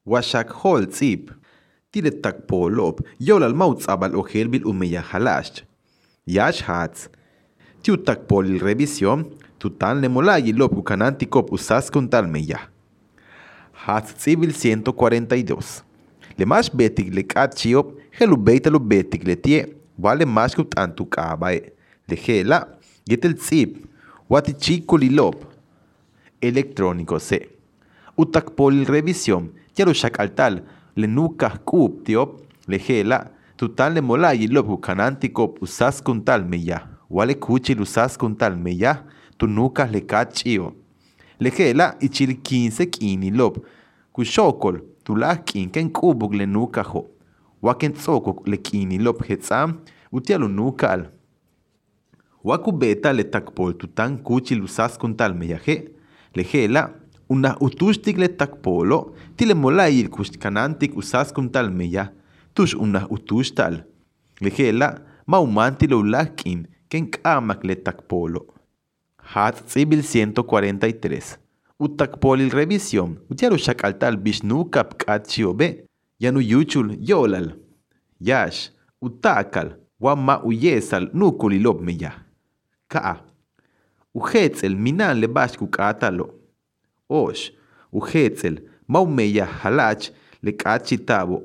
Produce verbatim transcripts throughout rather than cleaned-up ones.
Washak hol tzip. Tile takpolop, yolal mautz abal ojelbil umeya halash. Yash hats. Tiu takpol revisión, tutan le molay lop ukanantikop usas kuntal meya. Hats tsibil ciento cuarenta y dos. Le mas betik le katsiop, helu beita lo betik le tie, wale mas kut antuk abae. Le hela, yetel tzip, wati chico lilop. Electrónico se. Utakpol revisión, ya lo shakaltal, le nuka kup tiop, le hela, tutan le molay lop ukanantikop usas kuntal meya. Wale kuchil usas kuntal meya, tu nuka le kachio. Le hela ichil quince kini lop, kushokol, tu la kin ken kubuk le nuka ho. Waken tsokok le kini lop hetzam, utialu nukal. Waku beta le takpol tutan kuchil usas kuntal meya he. Le hela, una utustik le takpolo, tile molayil kushkanantik usas kuntal meya, tush una utustal. Le hela, maumanti lo lakin, ken kamak le takpolo. Hat tsibil ciento cuarenta y tres. Utakpolil revisión, utiaru shakaltal bishnukap kachiobe, yanu yuchul yolal. Yash, utakal, wama uyesal nukulilob meya. Ka. Uhetzel minan le bashku katalo. Osh, uhetzel, maumeya halach le kachitabo.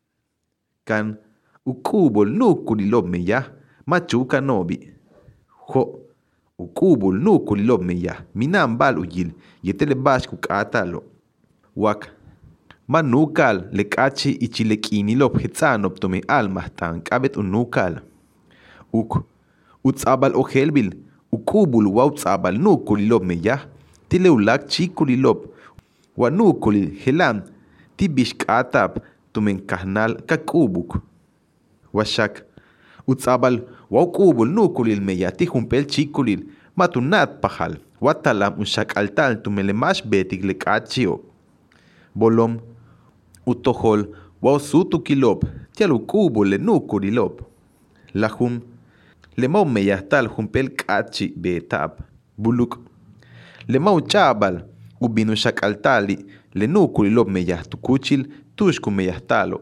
Kan, ukubol nukulilob meya, machuka nobi. Ho. Ukubul nukulilob meya, minan bal uyil, yetele bashku katalo. Wak. Manukal le kachi ichilekini lob hetzanop tome almahtan kabet unukal. Uk. Utzabal ojelbil, ukubul wautzabal nukulilob meya, tile ulak chikulilob, wa nukulil helam, tibish katab tumen kahnal kakubuk. Washak. Utzabal waukubul nukulil meya tijumpel chikulil, matunat pahal, watalam ushak altal tumelemash betik le kachio. Bolom. Utohol wausutu kilop, tialukubul le nukulilop. Lahum. Le mau meyahtal jumpel kachi betab. Buluk. Le mau chabal, ubinu shakaltali, le nukulilop meyahtukuchil, tushku meyahtalo.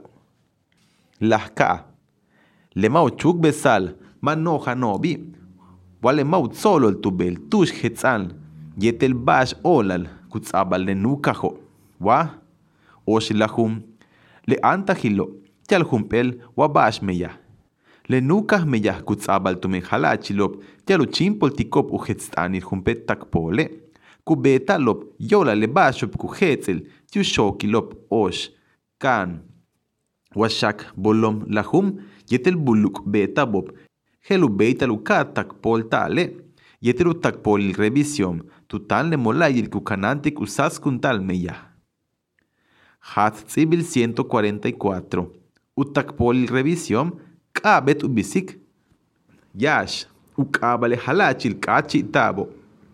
Lahka. Le mau chuk besal, manoja nobi. Wale mau solo el tubel, tush hetzan, yetel bash olal, kutzabal le nukajo. Wa? Oshilahum. Le antahilo, tial jumpel, wa bash meya. Le nukah meya kutzabal tumen halachilop, tialu chimpol tikop uhetstanir jumpet takpole. Kubeta lop, yola le bashop kuhetzel, tiu shokilop osh, kan. Washak bolom lahum, yetel buluk beta bob, helu beta lukat takpol tale, yetelu takpol revisión, tutan le molayil kukanantik usas kuntal meya. Hat tsibil ciento cuarenta y cuatro. Utakpol revisión, kabet ubisik. Yash, ukabale halachil kachi tabo.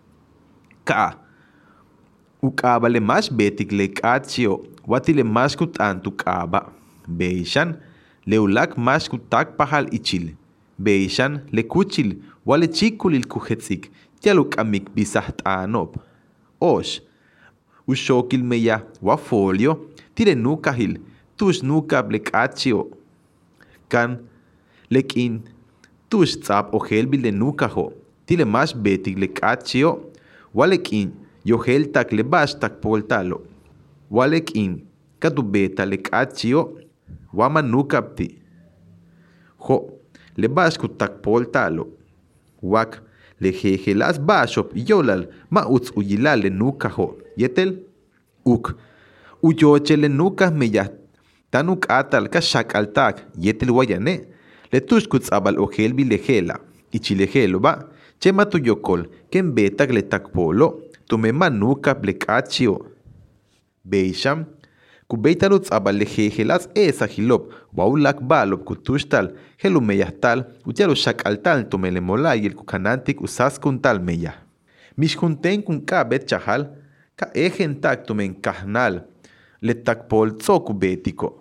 Ka. Ukabale mash betik le kachio, watile mash kutantu kaba. Beishan, leulak mash kutak pahal ichil. Beishan, le kuchil, wale chikulil kuhetzik, tialuk amik bisaht anop. Osh, ushokil meya, wafolio, tire nukahil, tush nukab le kachio. Kan, lekin, tush tzap ojelbil le nukaho, tile mash betik le kachio, walekin, yohel tak le bash tak poltalo. Walekin, katubeta le kachio, wama nukapti. Ho, le bash kutak poltalo. Wak, le jejelas bashop yolal, ma utz uyilal le nukaho, yetel. Uk, uyoche le nukah meyah, tanuk atal kashak altak, yetel wayane, le tushkuts abal ojelbi lejela, ichilejelo ba, chema tuyokol, ken betak le takpolo, tume manukap le kachio. Beisham, kubeitalutz abal lejejelas esa hilop, waulak balop kutushtal, helu meyahtal, utialo shak altal tume le molayil kukanantik usas kuntal meya. Mishjunten kun ka bet chahal, ka ejen tak tumen kahnal, le takpol tzoku betiko.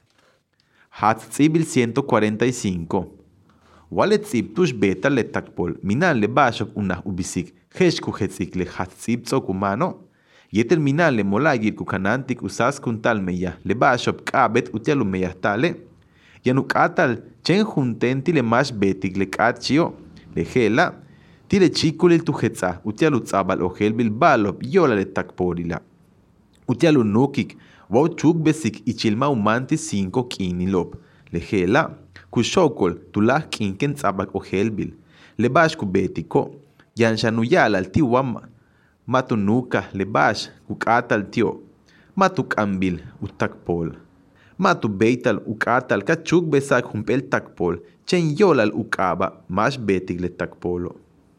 Hat tsibil ciento cuarenta y cinco. Wale tzib tush beta le takpol, minan le bashok unah ubisik, heshku hetzik le hat tzib tzoku mano, Yetel minal le molagil kukanantik usas kuntal meya le bashop kabet utialu meya tale. Yanuk atal chen juntenti le mash betik le kachio le gela. Tile chikulil tujetza utialu tzabal ojel bilbalop yola le takporila. Utialu nukik wau chuk besik ichilma umanti cinco kinilop le gela. Kushokol tulah kinken tzabal ojel bil. Le bash kubetiko yanshanuyal al tiwama. Matu nuka le bash kukatal tio. Matu kambil utakpol. Matu beital ukatal kachuk besak humpel takpol. Chen yolal ukaba mash betik le takpolo.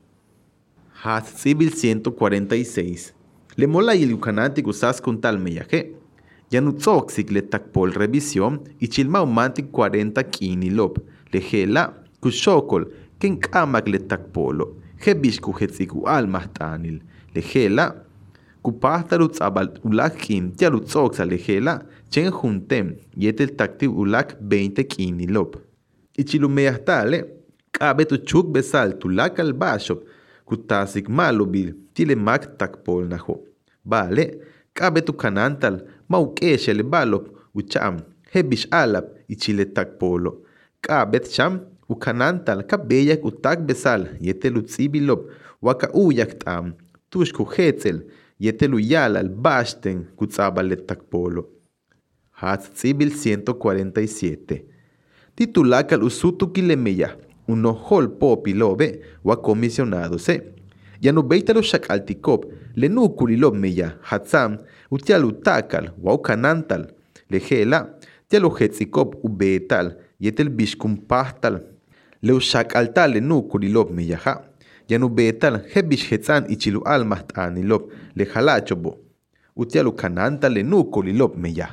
Hat Sibil ciento cuarenta y seis. Le mola y el ucanatic usas con tal meyaje. Yanutzoxik le takpol revisión y chilma umantic cuarenta kinilop. Le gela kushokol ken kamak le takpolo. Hebish kuhetziku almahtanil. Le gela kupahtarut abal ulak kin tialutzoxa le gela chen juntem yetel takti ulak veinte kinilop. Y chilumeyastale kabetu chuk besal tulak al bashop. Kutasik malobil tile mak takpol naho. Vale, kabetu kanantal maukeshe le balop ucham hebish alap y chile takpolo. Kabet cham ukanantal kabeyak utak besal yetelu tsibilop waka uyak tam tushku hetzel yetelu yalal bashten kutzabal le takpolo. Hat tsibil ciento cuarenta y siete. Titulakal usutu kilemeya. Uno hol popilobe wa comisionado se. Ya no beitalo shakaltikop le nukulilob meya hatsam utialu takal wa ukanantal le gela tialu hetzikop ubetal yetel bishkum pahtal le ushakaltal le nukulilob meya ha. Ya no betal hebish hetzan ichilu almahtanilop le halachobo utialu kanantal le nukulilob meya.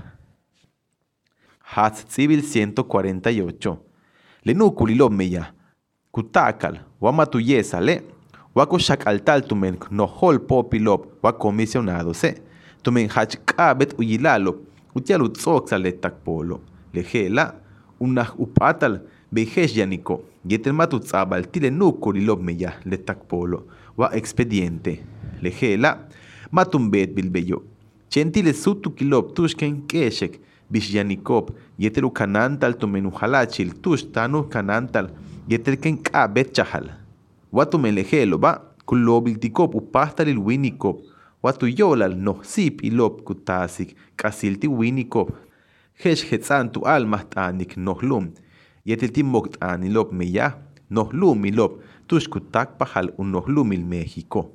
Hat Civil ciento cuarenta y ocho. Le nukulilob meya. Kutakal, wamatuyesa le, wako shakaltal tumen no hol popilop, wa comisionado se, tumen hach kabet uyilalop, utialu tzoxal le takpolo, le gela, unah upatal, bejesh yaniko, yetel matutzabal tile nukurilop meya le takpolo, wa expediente, le gela, matumbet bilbeyo, chentile sutukilop tushken keshek, bish yanikop, yetel ukanantal tumen uhalachil tush tanu kanantal, yetel ken kabet chahal. Watu melejelo ba, kulobil tikop upastalil winikop. Watu yolal no sip ilop kutasik, kasilti winikop. Hesh hetzantu almahtanik nohlum. Yetel timok anilop meya, nohlum ilop, tushkutak pahal un nohlumil México.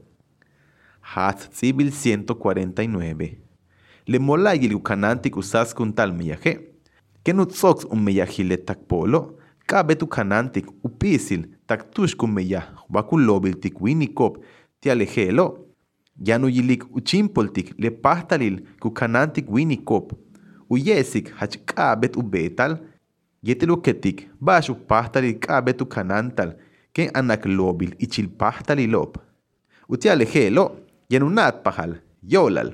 Hat Civil ciento cuarenta y nueve. Le molayil ukanantik usas kuntal meyaje. Kenutzox un meyajile takpolo. Kabetu kanantik upisil tak tushkumeya wakulobil tik winikop tialejelo. Yanu yilik uchimpoltik le pahtalil ku kanantik winikop. Uyesik hach kabet ubetal. Yeteluketik bashu pahtalil kabetu kanantal ken anaklobil ichil pahtalilop. Utialejelo yanunat pahal yolal.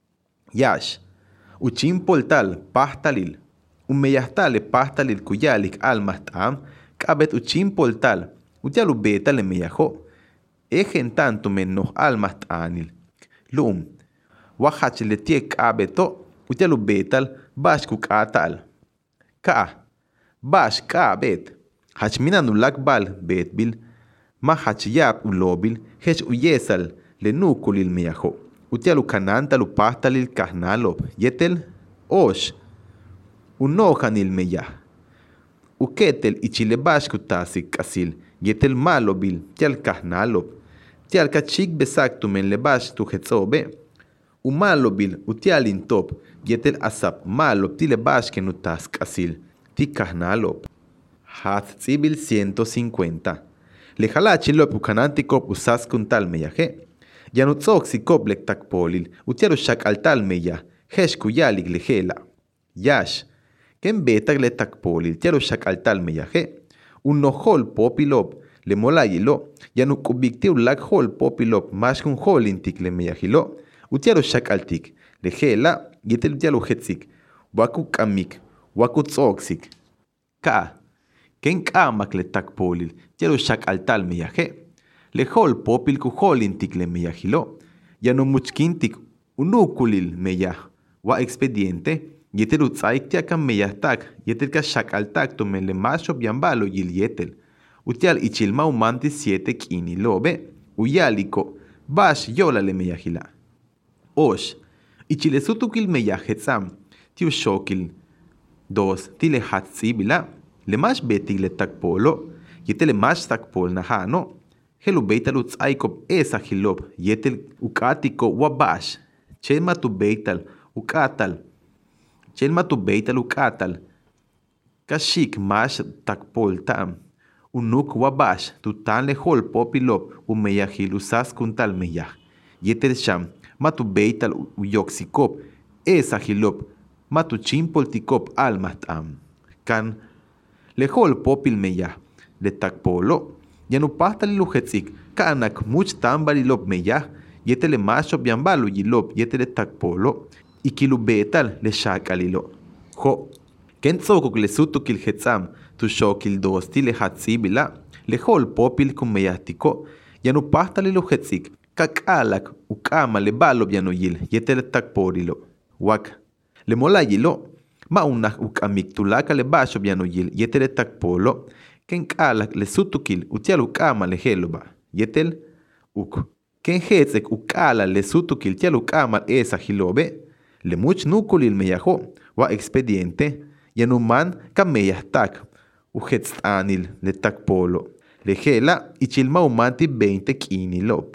Yash uchimpoltal pahtalil. Umeyastale pastalil kuyalik almastam, kabet uchimpoltal, utialu betal meyajo, ejen tanto menos almastanil. Lum, wahach le tie kabeto, utialu betal, bashkuk atal. Ka, bash kabet, hachminanulak bal betbil, mahach yap ulobil, hech uyesal, le nukulil meyajo, utialu kanantalu pastalil kahnalop, yetel, osh. Unojanil meya. Uketel ichilebash kutasik kasil, yetel malobil, tial kahnalop, tial kachik besak tumen lebash tu hetzobe. Umalobil, utialin top, yetel asap malop tilebash kenutas kasil, ti kahnalop. Hat Civil ciento cincuenta. Le halachilop ukanantikop usas kuntal meyaje. Yanutzoxikop lek takpolil, utialu shak altal meya, hesh kuyalik lejela. Yash. Ken betak le takpolil tialo shakaltal meyaje. Un no hol popilop le molayilo. Yanu kubikti ulak hol popilop más kun hol intik le meyajilo. Utialo shakaltik le gela yetel tialo hetzik. Waku kamik, waku tzoxik. Ka. Ken kamak le takpolil tialo shakaltal meyaje. Le hol popil ku hol intik le meyajilo. Yanu muchkintik unukulil meyah, wa expediente, yetel utzaiktia kan meyahtak, yetel ka shakaltak tumen le macho biambalo yil yetel. Utial ichilma umanti siete kini lobe, uyaliko, bash yola le meyahila. Osh, ichilesutukil meyahetzam, tiu shokil. Dos, tile hatzibila, le mash betig le takpolo, yetel mash takpol nahano, helu beital utzaikop esa hilob, yetel ukatiko wabash, chelma tu beital, ukatal, chelma tu beital ukatal, kashik mash takpol tam, unuk wabash, tu tan le hol popilop, umeyahil usas kuntal meyah, yetel sham, matu beital uyoksikop, esa hilob, matu chimpoltikop almatam, kan le hol popil meyah, le takpolo, yanu pastal luhetzik, kanak much tambarilop meyah, yetele macho biambalo yilop, yetele takpolo, ikilu betal le shakalilo. Ho, ken tsokok le sutukil hetzam, tu shokil dosti le hatzibila, le hol popil kum meyahtiko, yanu pastal luhetzik, kakalak ukama le balo bianoyil, yetele takporilo. Wak, le mola yilo, ma unak ukamik tulaka le basho bianoyil, yetele takpolo, ken kalak le sutukil utial ukama le heloba. Yetel uk. Ken hetzek ukala le sutukil tial ukama esa hilobe. Le much nukulil meyaho. Wa expediente. Yanuman ka meyahtak. Uhetstanil le takpolo. Le hela ichilma umanti veinte kini lop.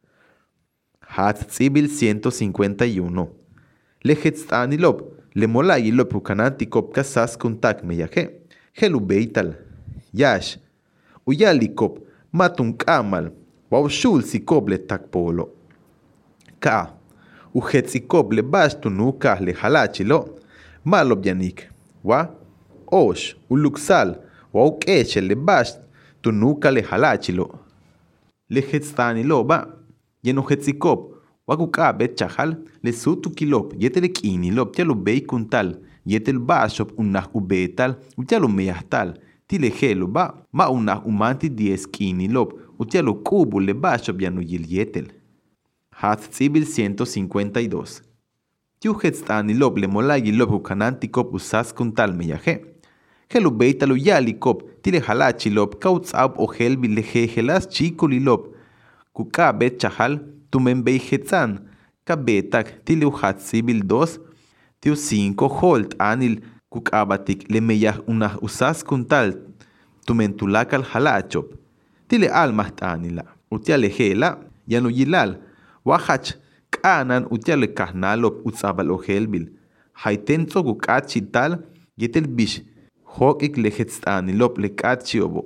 Hat tsibil ciento cincuenta y uno. Le hetstanilop. Le molayilop ukanantikop kasas kuntak meyahe. Helu beital. Yash, uyalikop, matun kamal, waushul sikop le takpolo. Ka, uhetsikop le bastunuka le halachilo, malob yanik. Wa, osh, uluksal, waukeche le bastunuka le halachilo. Le hetstanilo ba, yenuhetsikop, wakukabe chahal, le sutukilop, yetel kinilop, tialo beikuntal, yetel bashop unah ubetal, utialo meyahtal. Tile helo ba, ma unah umanti diez kini lop, utialo kubu le basho bianu yil yetel. Hat tsibil ciento cincuenta y dos. Tiu hetstani lop le molagi lop ukanantikop usas kuntal meyahe. Helu beitalo yalikop, tile halachi lop, kautsab o helbi le hehelas chikuli lop. Kuka bet chahal, tumen bei hetzan, ka betak tile uhat tsibil dos, tiu cinco holt anil, kukabatik le meyah unah usas kuntal tumentulakal halachop. Tile almaht anila. Utiale hela, yanu yilal. Wahach kanan utiale kahnalop utsabal ohelbil. Haitenzo kukachi tal, yetel bish. Hokik lehetstanilop le kachiobo.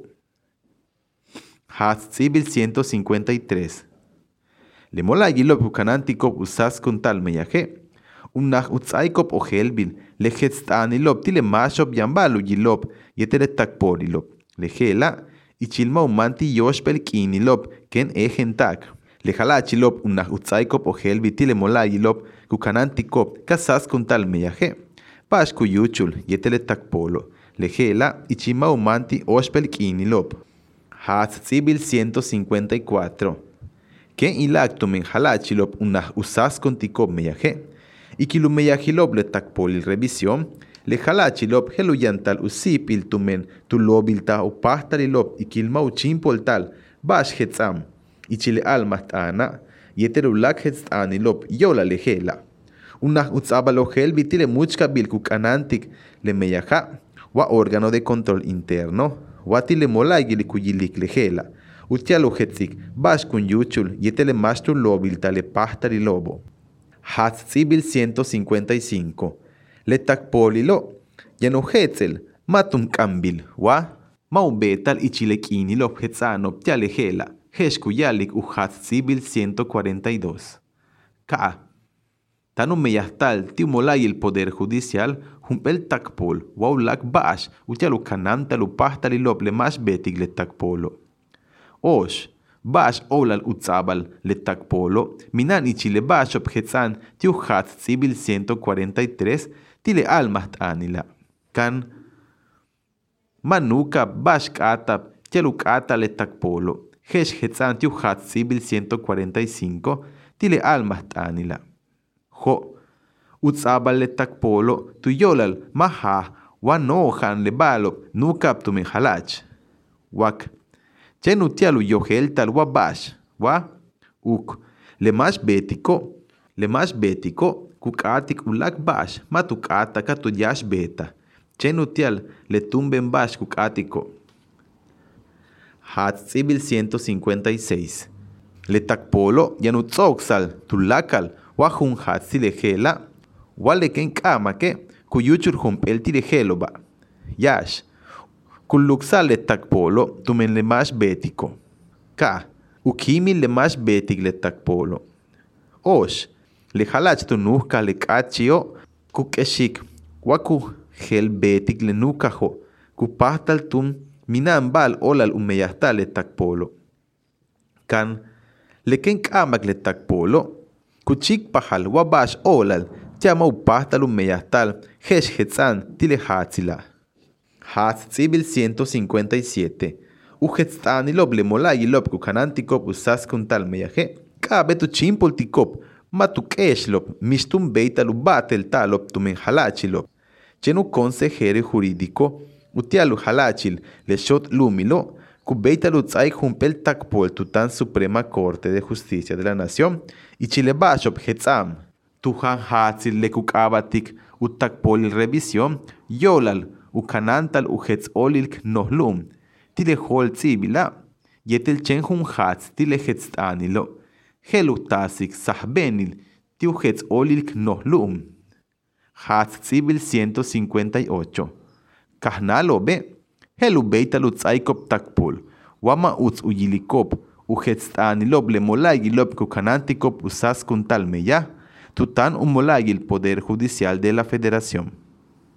Hat tsibil ciento cincuenta y tres. Le molagilop kukanantikop usas kuntal meyahe. Unah utzaikop o helbil, le hetstanilop tile mashop yambalu yilop, yetele takporilop. Le hela, ichilma umanti yoshpel kinilop, ken ejentak. Le halachilop unah utzaikop o helbil tile molayilop, kukanantikop, kasas kuntal meyahe. Pashku yuchul, yetele takpolo. Le hela, ichilma umanti oshpel kinilop. Hat tsibil ciento cincuenta y cuatro. Ken ilactumen halachilop unah usas kontikop meyahe. Ikilu meyahilop le takpol revisión, le halachilop heluyantal usipil tumen tulobilta o pastalilop ikilma uchimpoltal, bash hetzam, ichile almat ana, yeterulak hetzanilop yola lehela. Unah utzabalo helbitile muchka bilkukanantik le meyaha, wa órgano de control interno, watile molayili kuyilik lehela, utialo hetzik, bash kun yuchul, yetele mashtu lobilta le pastalilobo. Hat tsibil ciento cincuenta y cinco. Le takpolilo, yanu hetzel, matum kambil, wa, maubetal ichilekinilo hetzanop tialehela, heshkuyalik u hat tsibil ciento cuarenta y dos. Ka, tanu meyastal tiumolay el poder judicial, humpel takpol, waulak bash, utialu kanantalu pastalilop le mash betig le takpolo. Osh, bash olal utzabal le takpolo, minan ichile bashop hetzan tiu hat tsibil ciento cuarenta y tres, tile almaht anila. Kan manuka bash katab, tialu kata le takpolo, hesh hetzan tiu hat tsibil ciento cuarenta y cinco, tile almaht anila. Jo, utzabal le takpolo, tu yolal, maha, wa no han le balop, nu kaptumen halach. Wak, chenu tialu yohel tal wa bash, wa, uk, le mash betiko, le mash betiko, kukatik ulak bash, matukata katu yash beta. Chenu tial le tumben bash kukatiko. Hat Sibil ciento cincuenta y seis. Le takpolo yanutzoxal, tulakal, wahun hat silejela, wale ken kamake, kuyuchur humpel tirejeloba. Yash, kuluxal le takpolo, tumen le mash betiko. Ka, ukimi le mash betik le takpolo. Osh, le halach tu nuhka le kachio, kukeshik, waku gel betik le nukajo, kupahtal tum, minan bal olal umeyahtal le takpolo. Kan, le ken kamak le takpolo, kuchik pahal wabash olal, tiama upahtal umeyahtal, hesh hetzan tile hatzila. Hatz Sibil ciento cincuenta y siete. Uhetzani lob le molagi lob kukanantikop usas kuntal meyaje, kabe tu chimpoltikop, matukesh lob, mishtum beital ubatel talop tumen halachilop. Chenu consejero jurídico, utialu halachil, le shot lumilo, kubeitalu tzai jumpel takpol tutan Suprema Corte de Justicia de la Nación, y chile bashop hetzam, tuhan hatzil le kukabatik, utakpol revisión, yolal, ukanantal uhetz olilk nohlum, tile hol tzibila, yetel chen hun hatz tile hetztanilo, helutasik sahbenil, ti uhetz olilk nohlum. Hatz Sibil ciento cincuenta y ocho. Kahnalo be, helu beitalu tzaikop takpul, wama utz uyilikop, uhetztanilop le molagilop kukanantikop usas kuntalmeya, tutan un molagil Poder Judicial de la Federación.